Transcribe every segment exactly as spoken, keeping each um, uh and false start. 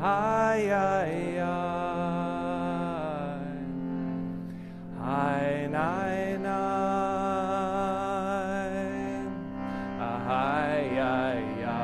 Hi, hi, hi, nine, nine, hi, hi,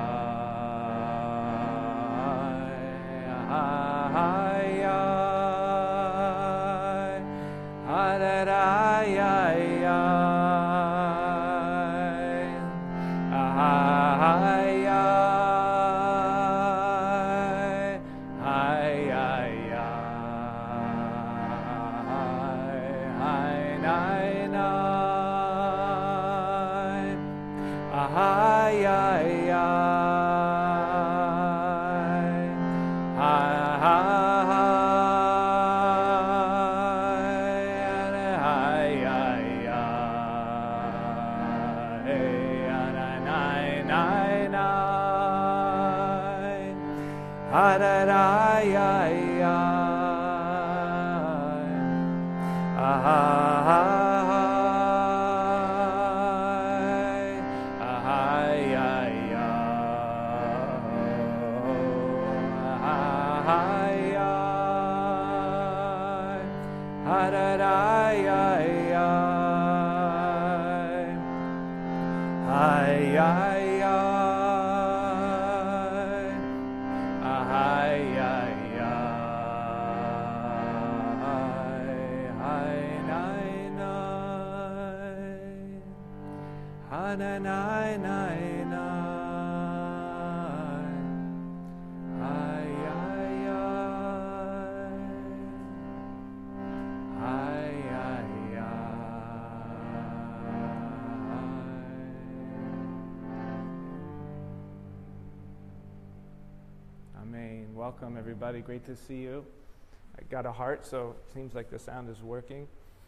Amen. Welcome, everybody. Great to see you. I got a heart, so it seems like the sound is working.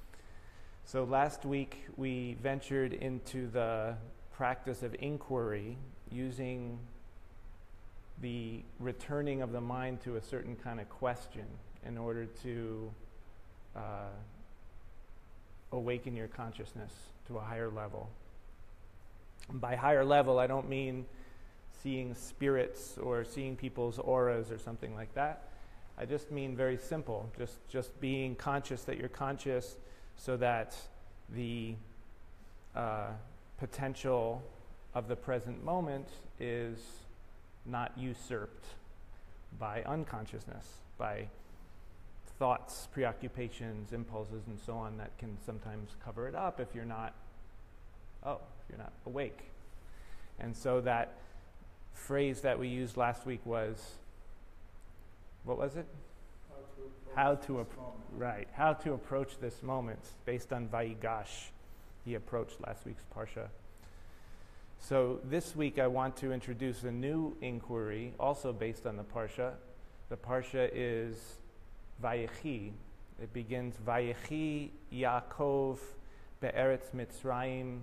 So last week, we ventured into the practice of inquiry using the returning of the mind to a certain kind of question in order to uh, awaken your consciousness to a higher level. And by higher level, I don't mean seeing spirits or seeing people's auras or something like that. I just mean very simple, just, just being conscious that you're conscious so that the uh, potential of the present moment is not usurped by unconsciousness, by thoughts, preoccupations, impulses, and so on that can sometimes cover it up if you're not, oh, if you're not awake. And so that phrase that we used last week was, what was it? How to approach right. How to approach this moment, based on Vayigash. He approached last week's parsha. So this week I want to introduce a new inquiry, also based on the parsha. The parsha is Vayechi. It begins Vayechi Yaakov be'eretz Mitzrayim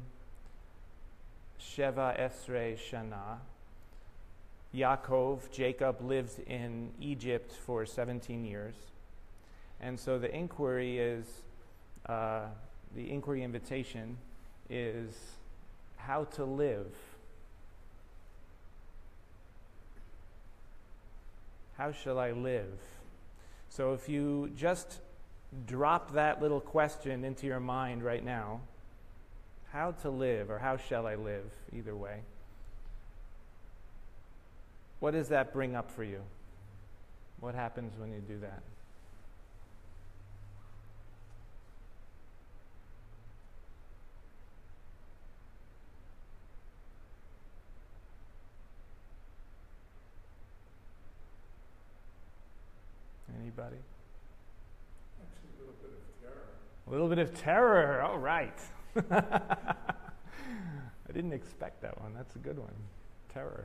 Sheva Esrei Shana. Yaakov, Jacob, lives in Egypt for seventeen years. And so the inquiry is, uh, the inquiry invitation is how to live. How shall I live? So if you just drop that little question into your mind right now, how to live or how shall I live, either way. What does that bring up for you? What happens when you do that? Anybody? Actually, a little bit of terror. A little bit of terror. All right. I didn't expect that one. That's a good one. Terror.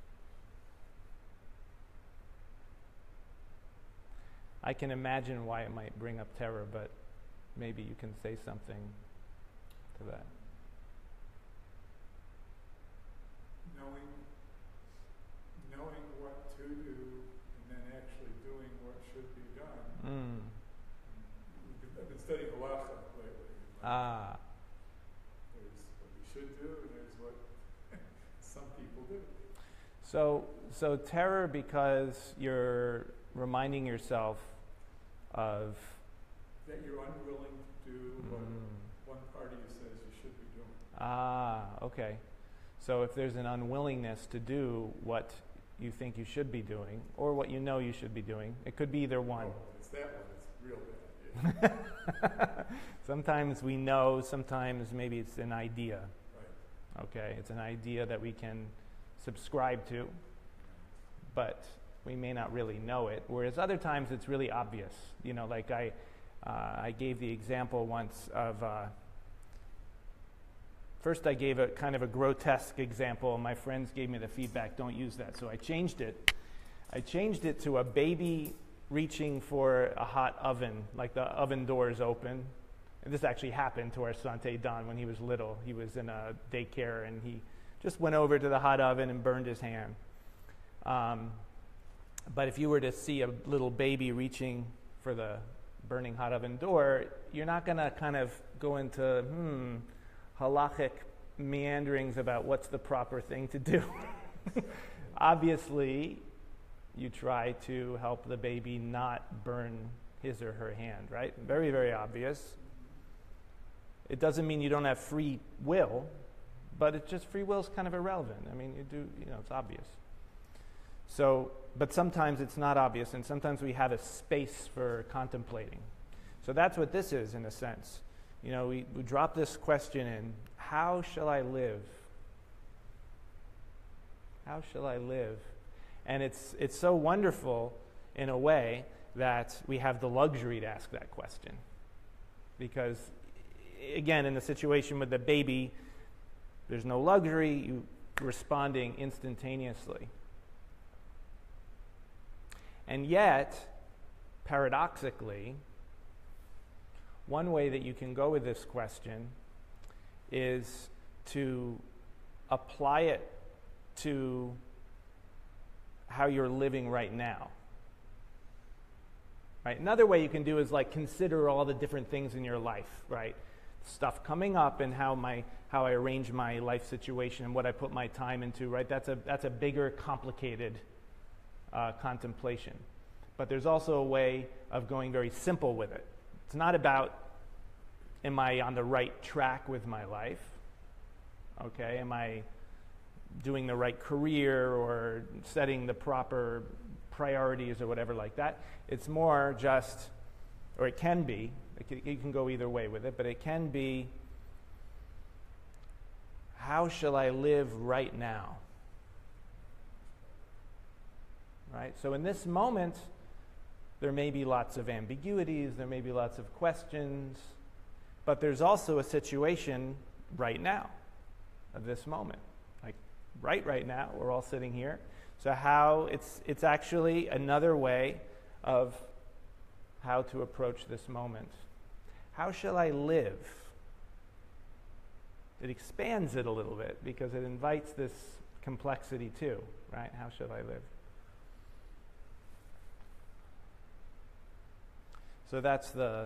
I can imagine why it might bring up terror, but maybe you can say something to that. Knowing, knowing what to do, and then actually doing what should be done. Mm. I've been studying halacha lately. Ah. There's what you should do, and there's what some people do. So so terror because you're reminding yourself of that you're unwilling to do what mm, one part of you says you should be doing. ah, okay. So if there's an unwillingness to do what you think you should be doing, or what you know you should be doing, it could be either one. Oh, it's that one. It's real bad. Yeah. Sometimes we know, sometimes maybe it's an idea. Right. Okay, it's an idea that we can subscribe to, but we may not really know it. Whereas other times it's really obvious. You know, like I, uh, I gave the example once of. Uh, First, I gave a kind of a grotesque example. My friends gave me the feedback, don't use that. So I changed it. I changed it to a baby reaching for a hot oven, like the oven doors open. And this actually happened to our Sante Don when he was little. He was in a daycare, and he just went over to the hot oven and burned his hand. Um, but if you were to see a little baby reaching for the burning hot oven door, you're not going to kind of go into, hmm, halachic meanderings about what's the proper thing to do. Obviously, you try to help the baby not burn his or her hand, right? Very, very obvious. It doesn't mean you don't have free will, but it's just free will is kind of irrelevant. I mean, you do, you know, it's obvious. So, but sometimes it's not obvious, and sometimes we have a space for contemplating. So that's what this is, in a sense. You know, we, we drop this question in, how shall I live? How shall I live? And it's it's so wonderful in a way that we have the luxury to ask that question. Because, again, in the situation with the baby, there's no luxury, you responding instantaneously. And yet, paradoxically, one way that you can go with this question is to apply it to how you're living right now. Right? Another way you can do is like consider all the different things in your life, right? Stuff coming up and how my how I arrange my life situation and what I put my time into, right? That's a that's a bigger, complicated uh, contemplation. But there's also a way of going very simple with it. It's not about, am I on the right track with my life? Okay, am I doing the right career or setting the proper priorities or whatever like that? It's more just, or it can be, it can, you can go either way with it, but it can be, how shall I live right now? Right? So in this moment, there may be lots of ambiguities, there may be lots of questions, but there's also a situation right now, of this moment. Like right right now, we're all sitting here. So how, it's it's actually another way of how to approach this moment. How shall I live? It expands it a little bit because it invites this complexity too, right? How shall I live? So that's the...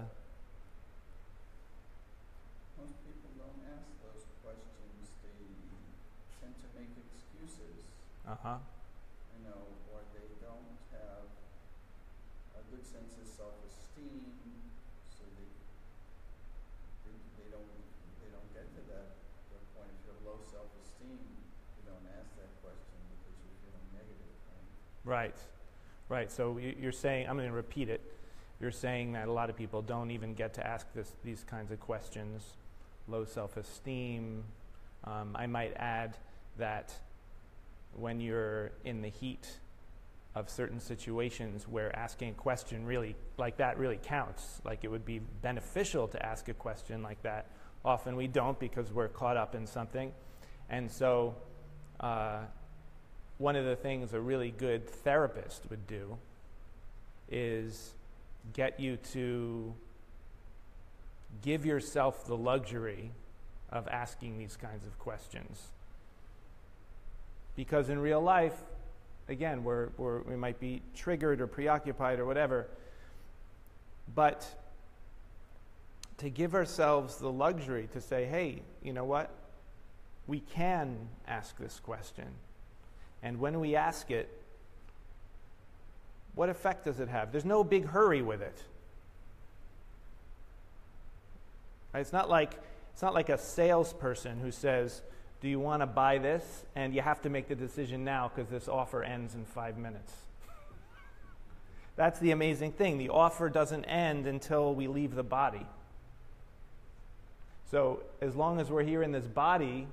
Most people don't ask those questions. They tend to make excuses. Uh-huh. You know, or they don't have a good sense of self-esteem, so they they, they don't they don't get to that, that point. If you have low self-esteem, you don't ask that question because you're feeling negative, right? Right. Right. So you- you're saying, I'm going to repeat it. You're saying that a lot of people don't even get to ask this, these kinds of questions. Low self-esteem. Um, I might add that when you're in the heat of certain situations where asking a question really like that really counts, like it would be beneficial to ask a question like that. Often we don't because we're caught up in something. And so uh, one of the things a really good therapist would do is get you to give yourself the luxury of asking these kinds of questions. Because in real life, again, we're, we're, we might be triggered or preoccupied or whatever, but to give ourselves the luxury to say, hey, you know what? We can ask this question. And when we ask it, what effect does it have? There's no big hurry with it. Right? It's not like it's not like a salesperson who says, do you want to buy this? And you have to make the decision now because this offer ends in five minutes. That's the amazing thing. The offer doesn't end until we leave the body. So as long as we're here in this body,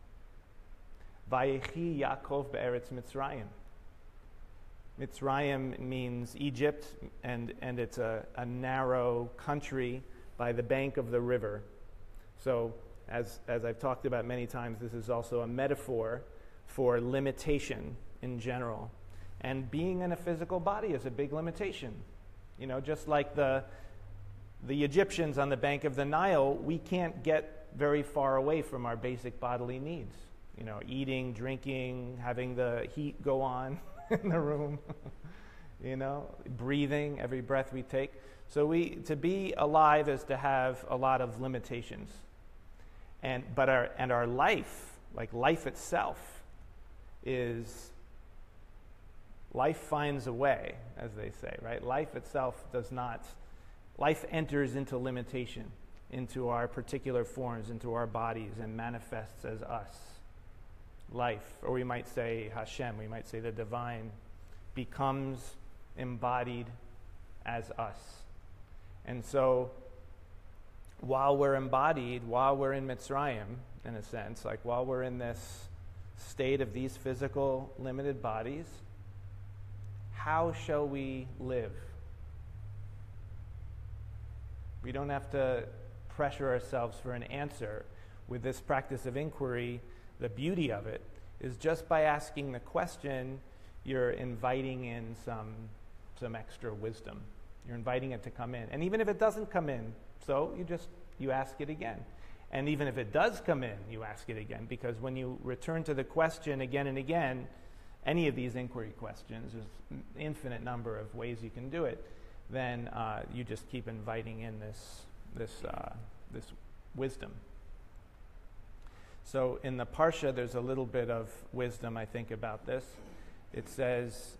Vayechi Yaakov be'eretz Mitzrayim. Mitzrayim means Egypt, and, and it's a, a narrow country by the bank of the river. So as, as I've talked about many times, this is also a metaphor for limitation in general. And being in a physical body is a big limitation. You know, just like the, the Egyptians on the bank of the Nile, we can't get very far away from our basic bodily needs. You know, eating, drinking, having the heat go on in the room, you know, breathing, every breath we take. So we to be alive is to have a lot of limitations. And but our and our life, like life itself, is life finds a way, as they say, right? Life itself does not life enters into limitation, into our particular forms, into our bodies, and manifests as us. Life, or we might say Hashem, we might say the divine, becomes embodied as us. And so, while we're embodied, while we're in Mitzrayim, in a sense, like while we're in this state of these physical, limited bodies, how shall we live? We don't have to pressure ourselves for an answer. With this practice of inquiry, the beauty of it is just by asking the question, you're inviting in some some extra wisdom. You're inviting it to come in. And even if it doesn't come in, so you just, you ask it again. And even if it does come in, you ask it again. Because when you return to the question again and again, any of these inquiry questions, there's an infinite number of ways you can do it, then uh, you just keep inviting in this, this, uh, this wisdom. So in the Parsha, there's a little bit of wisdom, I think, about this. It says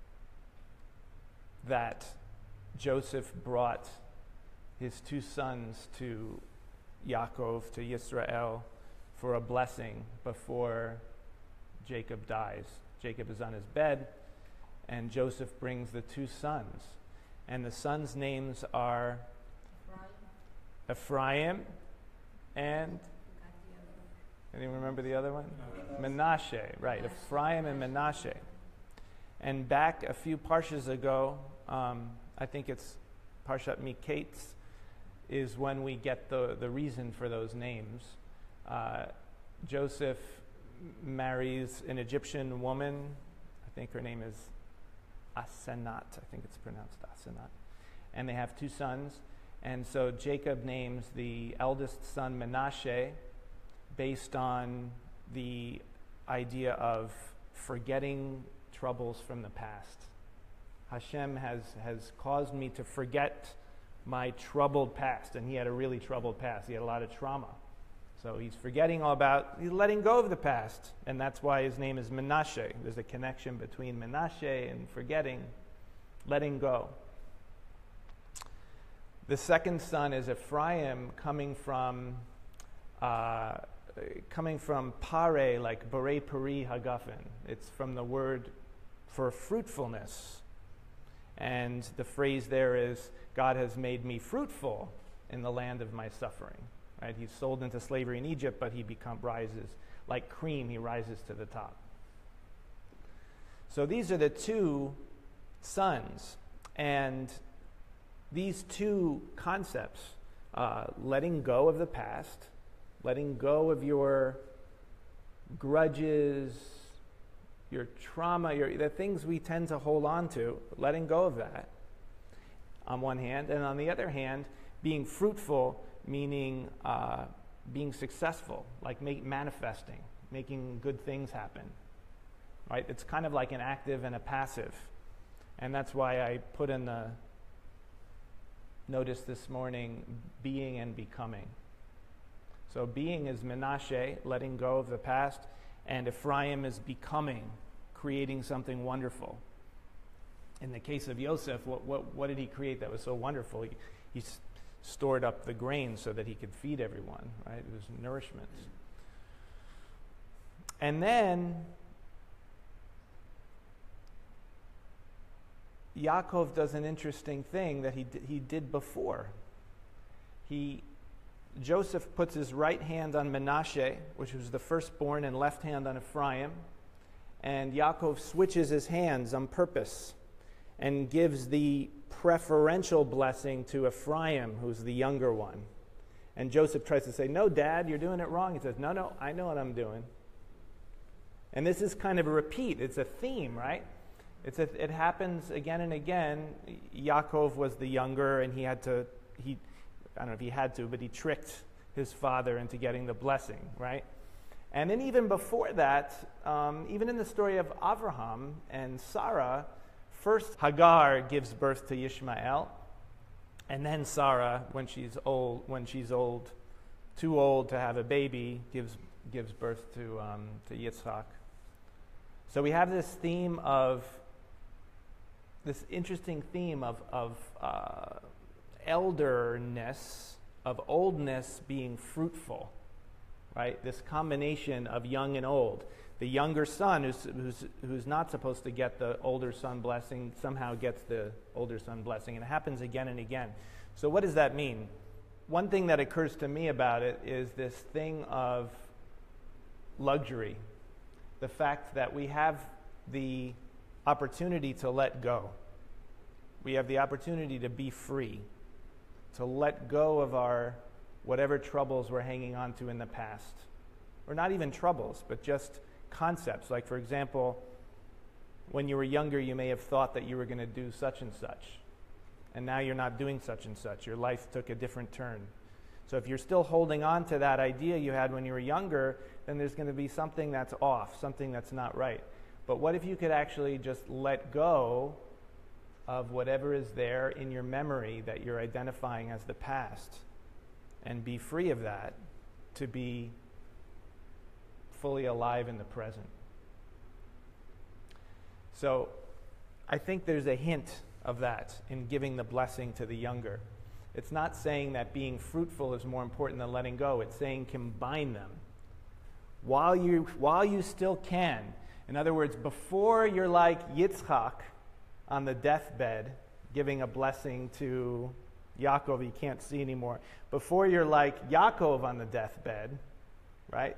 that Joseph brought his two sons to Yaakov, to Yisrael, for a blessing before Jacob dies. Jacob is on his bed, and Joseph brings the two sons. And the sons' names are Ephraim and... Anyone remember the other one? Menashe, right. Ephraim and Menashe. And back a few parshas ago, um, I think it's Parshat Miketz, is when we get the, the reason for those names. Uh, Joseph marries an Egyptian woman. I think her name is Asenat. I think it's pronounced Asenat. And they have two sons. And so Jacob names the eldest son Menashe, based on the idea of forgetting troubles from the past. Hashem has, has caused me to forget my troubled past, and he had a really troubled past. He had a lot of trauma. So he's forgetting all about, he's letting go of the past, and that's why his name is Menashe. There's a connection between Menashe and forgetting, letting go. The second son is Ephraim, coming from uh, coming from pare, like borei peri hagafen. It's from the word for fruitfulness. And the phrase there is, God has made me fruitful in the land of my suffering. Right? He's sold into slavery in Egypt, but he become, rises like cream, he rises to the top. So these are the two sons. And these two concepts, uh, letting go of the past, letting go of your grudges, your trauma, your, the things we tend to hold on to, letting go of that on one hand. And on the other hand, being fruitful, meaning uh, being successful, like make, manifesting, making good things happen. Right? It's kind of like an active and a passive. And that's why I put in the notice this morning, being and becoming. So being is Menashe, letting go of the past, and Ephraim is becoming, creating something wonderful. In the case of Yosef, what, what, what did he create that was so wonderful? He, he s- stored up the grain so that he could feed everyone, right? It was nourishment. And then Yaakov does an interesting thing that he d- he did before. He Joseph puts his right hand on Menashe, which was the firstborn, and left hand on Ephraim, and Yaakov switches his hands on purpose and gives the preferential blessing to Ephraim, who's the younger one. And Joseph tries to say, "No, Dad, you're doing it wrong." He says, "No, no, I know what I'm doing." And this is kind of a repeat. It's a theme, right? It's a, it happens again and again. Yaakov was the younger, and he had to, he, I don't know if he had to, but he tricked his father into getting the blessing, right? And then even before that, um, even in the story of Avraham and Sarah, first Hagar gives birth to Ishmael, and then Sarah, when she's old, when she's old, too old to have a baby, gives gives birth to um, to Yitzhak. So we have this theme of this interesting theme of of uh, elderness, of oldness being fruitful, right? This combination of young and old. The younger son, who's, who's, who's not supposed to get the older son blessing, somehow gets the older son blessing. And it happens again and again. So what does that mean? One thing that occurs to me about it is this thing of luxury. The fact that we have the opportunity to let go. We have the opportunity to be free, to let go of our whatever troubles we're hanging on to in the past. Or not even troubles, but just concepts. Like, for example, when you were younger, you may have thought that you were going to do such and such. And now you're not doing such and such. Your life took a different turn. So if you're still holding on to that idea you had when you were younger, then there's going to be something that's off, something that's not right. But what if you could actually just let go of whatever is there in your memory that you're identifying as the past and be free of that to be fully alive in the present? So I think there's a hint of that in giving the blessing to the younger. It's not saying that being fruitful is more important than letting go. It's saying combine them while you while you still can. In other words, before you're like Yitzchak on the deathbed, giving a blessing to Yaakov you can't see anymore. Before you're like Yaakov on the deathbed, right?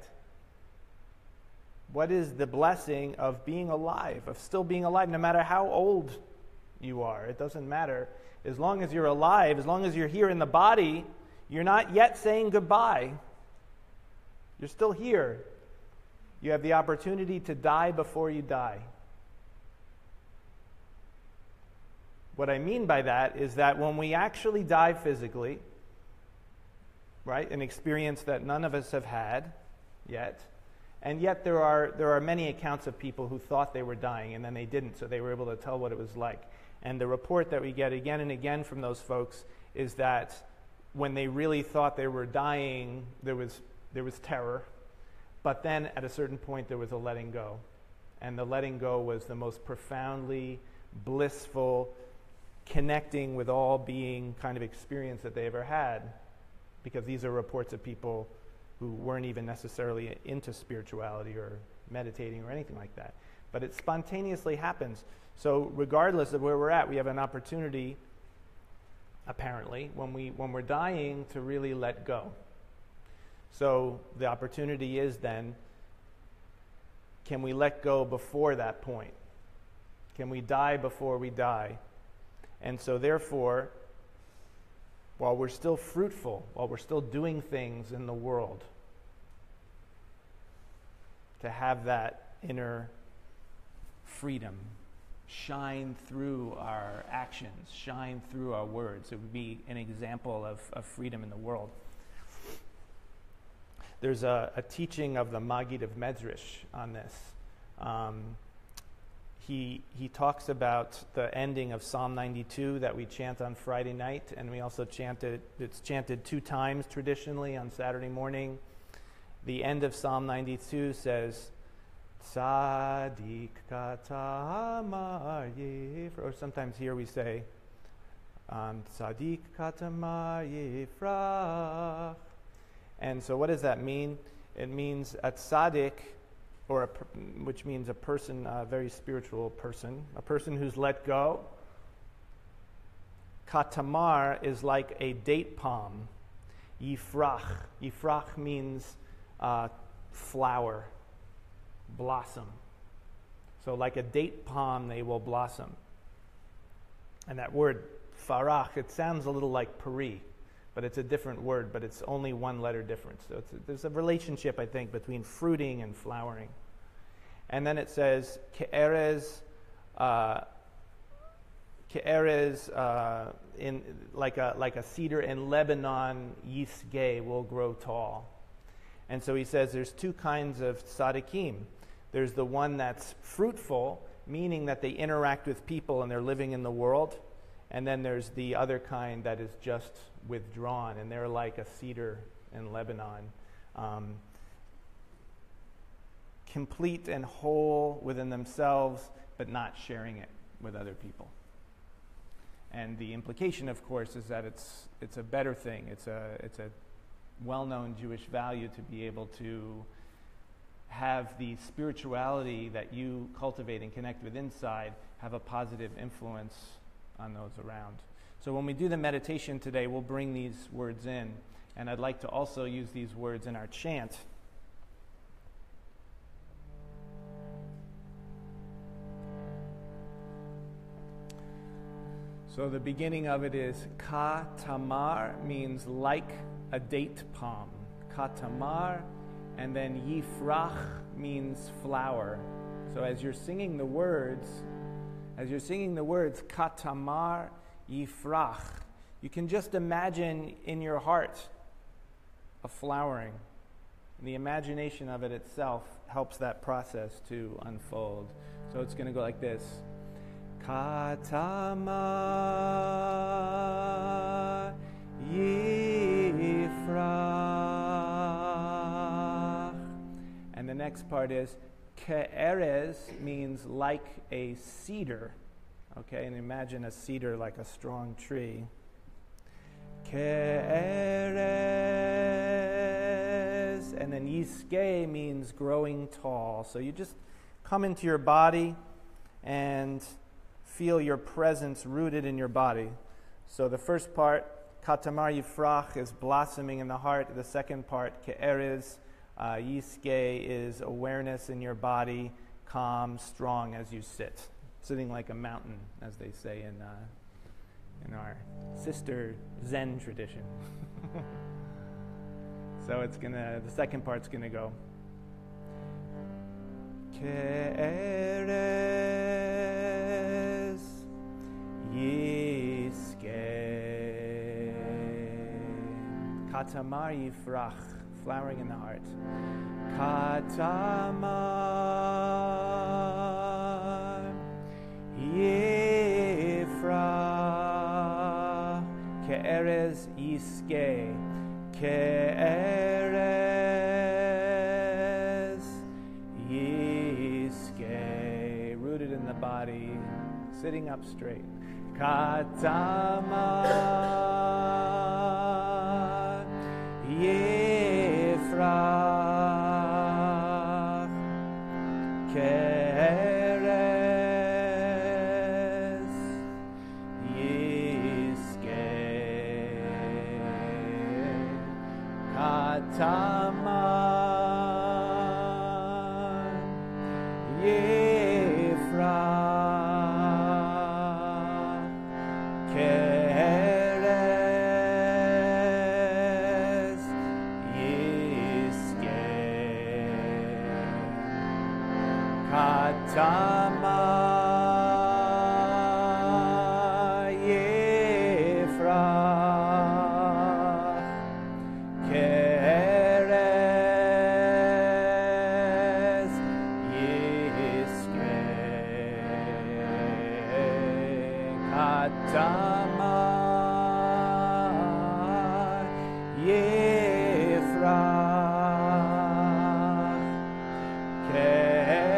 What is the blessing of being alive, of still being alive, no matter how old you are? It doesn't matter. As long as you're alive, as long as you're here in the body, you're not yet saying goodbye. You're still here. You have the opportunity to die before you die. What I mean by that is that when we actually die physically, right, an experience that none of us have had yet, and yet there are there are many accounts of people who thought they were dying and then they didn't, so they were able to tell what it was like. And the report that we get again and again from those folks is that when they really thought they were dying, there was there was terror, but then at a certain point there was a letting go. And the letting go was the most profoundly blissful, connecting with all being kind of experience that they ever had, because these are reports of people who weren't even necessarily into spirituality or meditating or anything like that. But it spontaneously happens. So regardless of where we're at, we have an opportunity, apparently, when, we, when we're dying, to really let go. So the opportunity is then, can we let go before that point? Can we die before we die? And so therefore, while we're still fruitful, while we're still doing things in the world, to have that inner freedom shine through our actions, shine through our words. It would be an example of, of freedom in the world. There's a, a teaching of the Maggid of Medrash on this. Um, He he talks about the ending of Psalm ninety-two that we chant on Friday night, and we also chant it, it's chanted two times traditionally on Saturday morning. The end of Psalm ninety-two says, Tzadik katamar yifrach. Or sometimes here we say, um, Tzadik katamar yifrach. And so what does that mean? It means a tzaddik, or a, which means a person, a very spiritual person, a person who's let go. Katamar is like a date palm. Yifrach. Yifrach means uh, flower, blossom. So like a date palm, they will blossom. And that word, farach, it sounds a little like pari, but it's a different word, but it's only one letter difference. So it's a, there's a relationship, I think, between fruiting and flowering. And then it says, ke'erez, uh, ke'erez, uh, in like a like a cedar in Lebanon, yisgeh, will grow tall. And so he says there's two kinds of tzaddikim. There's the one that's fruitful, meaning that they interact with people and they're living in the world. And then there's the other kind that is just withdrawn, and they're like a cedar in Lebanon. Um, complete and whole within themselves, but not sharing it with other people. And the implication, of course, is that it's it's a better thing. It's a it's a well-known Jewish value to be able to have the spirituality that you cultivate and connect with inside have a positive influence on those around. So when we do the meditation today, we'll bring these words in. And I'd like to also use these words in our chant. So the beginning of it is ka tamar, means like a date palm. Ka tamar, and then yifrach means flower. So as you're singing the words, as you're singing the words ka tamar yifrach, you can just imagine in your heart a flowering. And the imagination of it itself helps that process to unfold. So it's going to go like this. Katamar yifrach. And the next part is ke'erez, means like a cedar. Okay, and imagine a cedar like a strong tree. Ke'erez. And then yisgeh means growing tall. So you just come into your body and feel your presence rooted in your body. So the first part, katamar yifrach, is blossoming in the heart. The second part, ke'erez, uh, yisgeh, is awareness in your body, calm, strong as you sit. Sitting like a mountain, as they say in uh, in our sister Zen tradition. So it's gonna, the second part's gonna go. Ke'erez yisgeh. Katamar yifrach, flowering in the heart. Katamar yifrach. Ke'erez yisgeh. Ke'erez yisgeh. Rooted in the body, sitting up straight. Katamar yifrach. Ke'erez yisgeh. Katamar yifrach. Ke'erez yisgeh. Katamar yifrach. Ke'erez yisgeh. Katamar yifrach. Ke'erez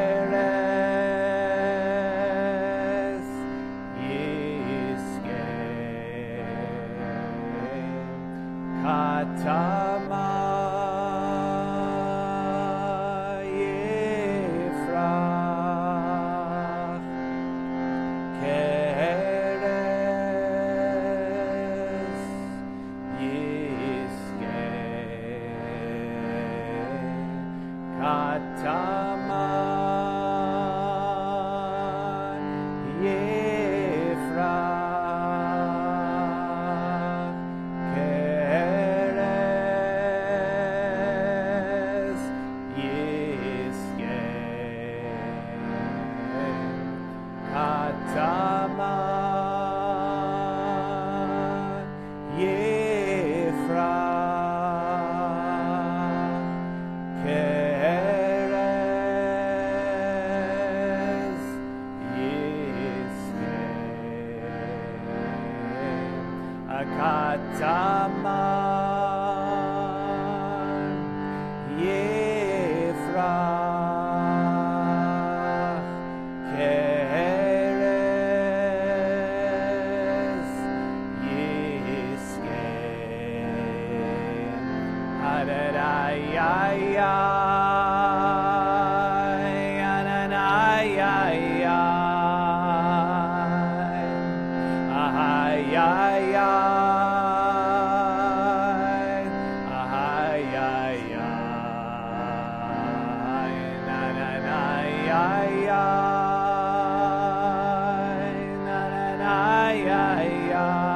Yifrach Kerez Yistem Akataman Yifrach Kerez Yistem Adadayayay Ananayayay Ahayayay Ahayayay Nananayayay Nananayayay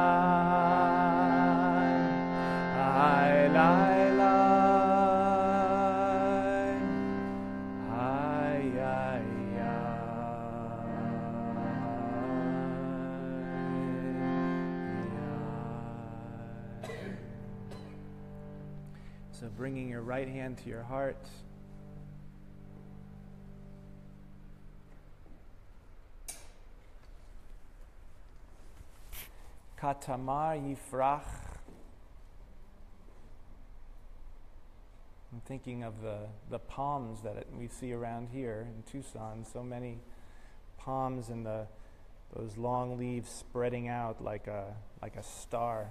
Ahaylay So bringing your right hand to your heart. Katamar Yifrach. I'm thinking of the, the palms that it, we see around here in Tucson. So many palms and the those long leaves spreading out like a like a star.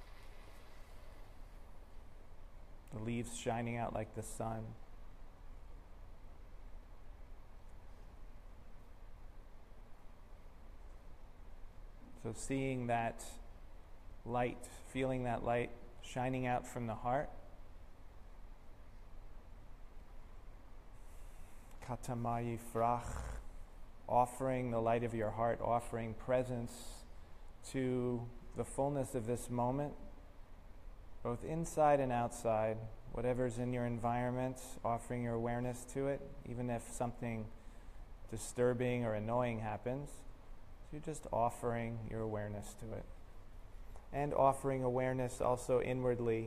The leaves shining out like the sun. So seeing that light, feeling that light shining out from the heart. Katama Yifrach, offering the light of your heart, offering presence to the fullness of this moment, both inside and outside, whatever's in your environment, offering your awareness to it, even if something disturbing or annoying happens. So you're just offering your awareness to it. And offering awareness also inwardly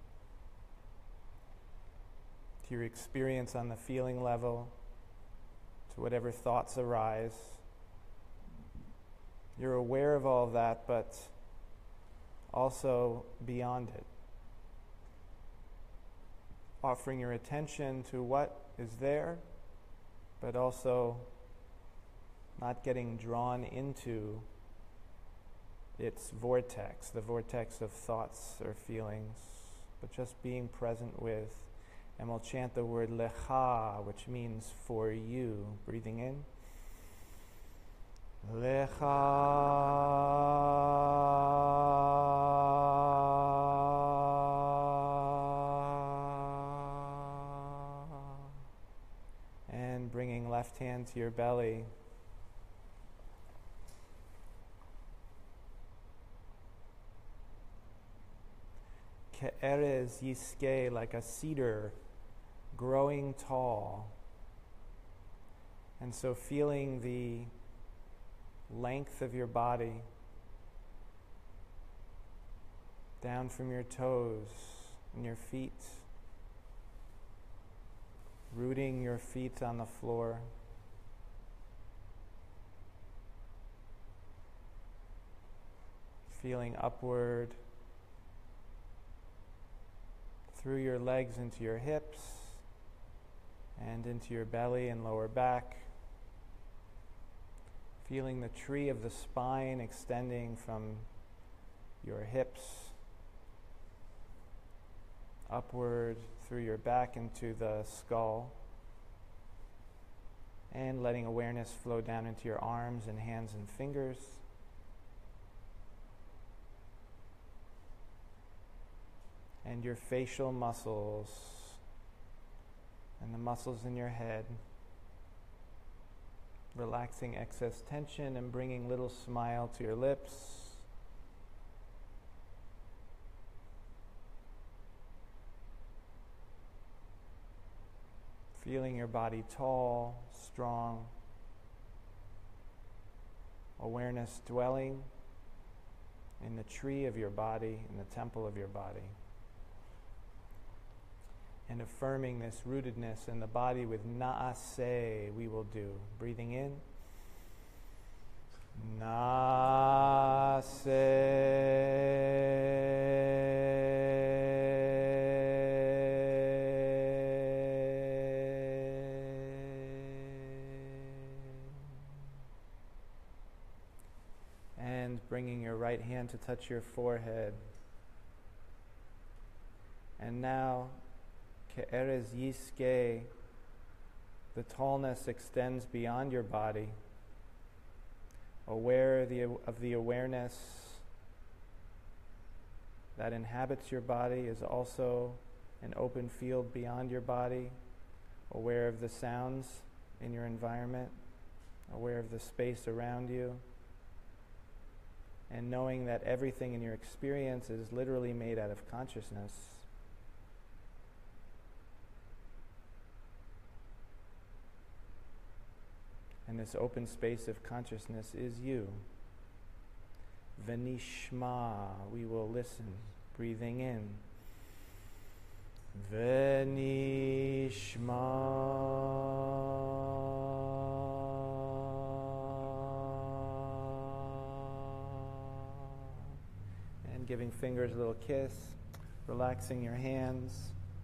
to your experience on the feeling level, to whatever thoughts arise. You're aware of all of that, but also beyond it. Offering your attention to what is there, but also not getting drawn into its vortex, the vortex of thoughts or feelings, but just being present with. And we'll chant the word lecha, which means for you. Breathing in. Lecha. And bringing left hand to your belly. Ke'erez yiskeh, like a cedar growing tall. And so feeling the length of your body down from your toes and your feet, rooting your feet on the floor. Feeling upward through your legs into your hips and into your belly and lower back. Feeling the tree of the spine extending from your hips upward through your back into the skull. And letting awareness flow down into your arms and hands and fingers. And your facial muscles and the muscles in your head, relaxing excess tension and bringing little smile to your lips. Feeling your body tall, strong, awareness dwelling in the tree of your body, in the temple of your body. And affirming this rootedness in the body with Na'aseh, we will do. Breathing in. And bringing your right hand to touch your forehead. And now, Ke'erez Yiskeh, the tallness extends beyond your body. Aware the, of the awareness that inhabits your body is also an open field beyond your body. Aware of the sounds in your environment. Aware of the space around you. And knowing that everything in your experience is literally made out of consciousness. And this open space of consciousness is you. Venishma, we will listen. Breathing in. Venishma. And giving fingers a little kiss. Relaxing your hands.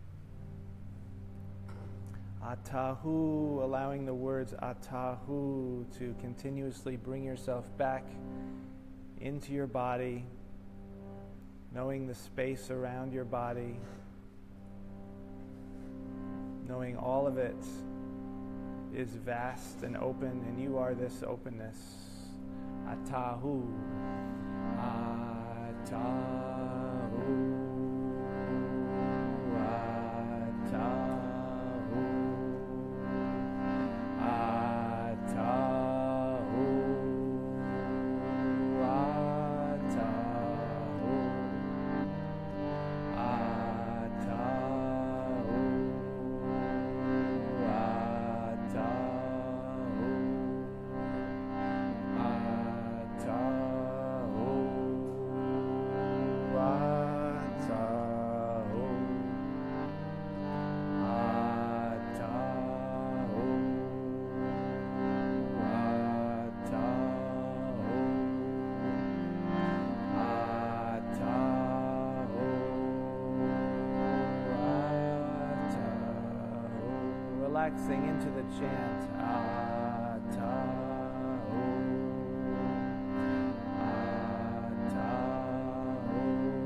Atahu, allowing the words Atahu to continuously bring yourself back into your body, knowing the space around your body, knowing all of it is vast and open, and you are this openness. Atahu. Atahu. Relaxing into the chant. Atahu. Atahu.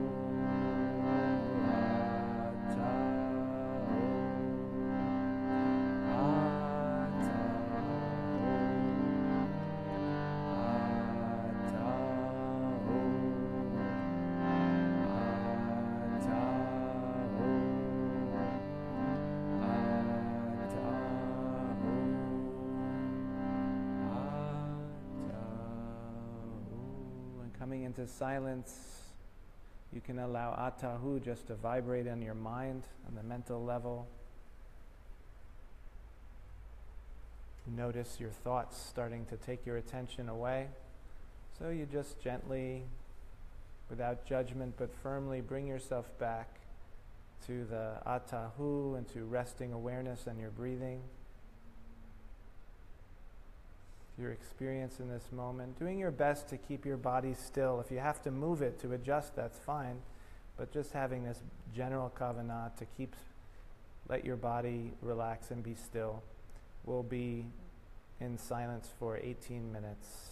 Coming into silence, you can allow Atahu just to vibrate on your mind, on the mental level. Notice your thoughts starting to take your attention away. So you just gently, without judgment but firmly, bring yourself back to the Atahu and to resting awareness on your breathing. Your experience in this moment, doing your best to keep your body still. If you have to move it to adjust, that's fine, but just having this general kavanah to keep, let your body relax and be still. We'll be in silence for eighteen minutes.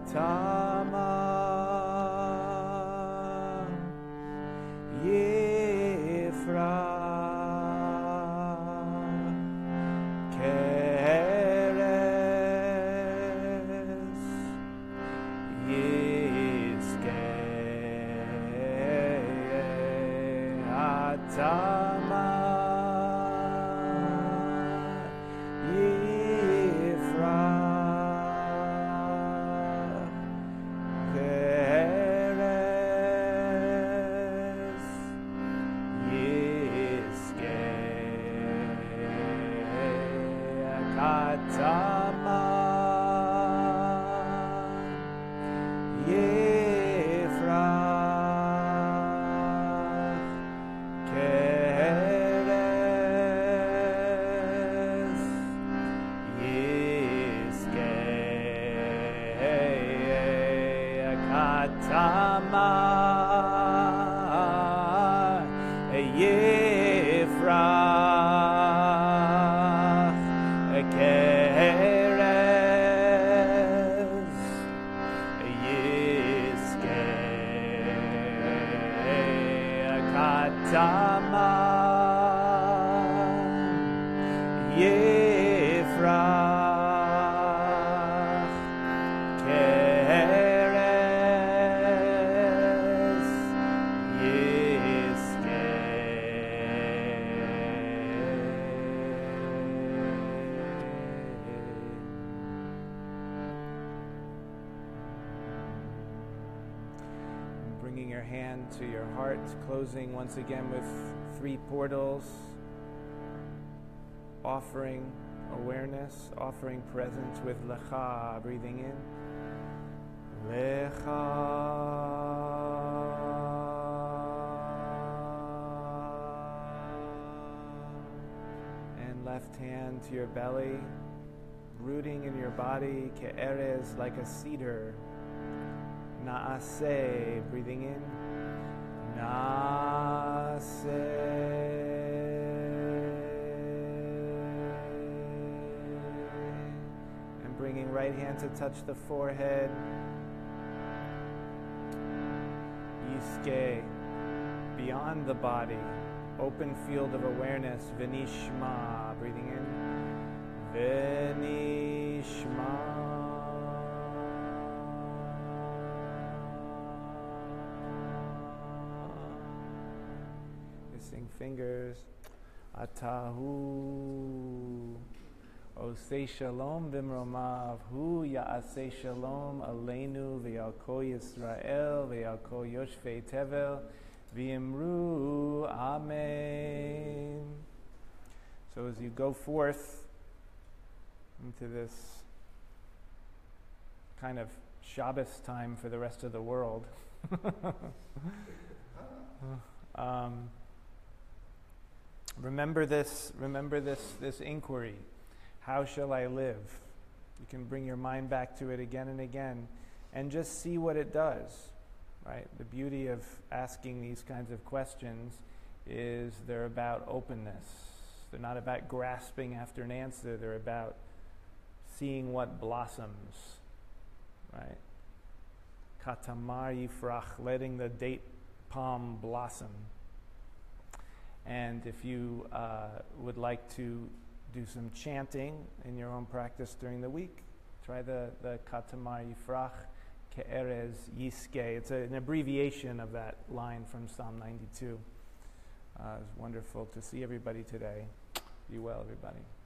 Katama Yifra Keres Yiske Atama Yifra Keres Yiske Katama Yifra Keres Yiske Katama Yifra Keres Yiske Katama Yifra Keres Yiske Bringing your hand to your heart, closing once again with three portals, offering awareness, offering presence with Lecha, breathing in. Lecha. And left hand to your belly, rooting in your body, Ke'erez, like a cedar. Naaseh, breathing in. Naaseh. And bringing right hand to touch the forehead. Yiske, beyond the body, open field of awareness. Vinishma, breathing in. Vinishma. Fingers. Atahu Osei Shalom Bimromav Hu Ya'aseh Shalom Aleinu V'yal Kol Yisrael V'yal Kol Yoshvei Tevel V'yimru Amen. So as you go forth into this kind of Shabbos time for the rest of the world, um, Remember this, remember this, this inquiry. How shall I live? You can bring your mind back to it again and again and just see what it does, right? The beauty of asking these kinds of questions is they're about openness. They're not about grasping after an answer. They're about seeing what blossoms, right? Katamar yifrach, letting the date palm blossom. And if you uh, would like to do some chanting in your own practice during the week, try the, the Katamar Yifrach Ke'erez Yiske. It's a, an abbreviation of that line from Psalm ninety-two. Uh, it's wonderful to see everybody today. Be well, everybody.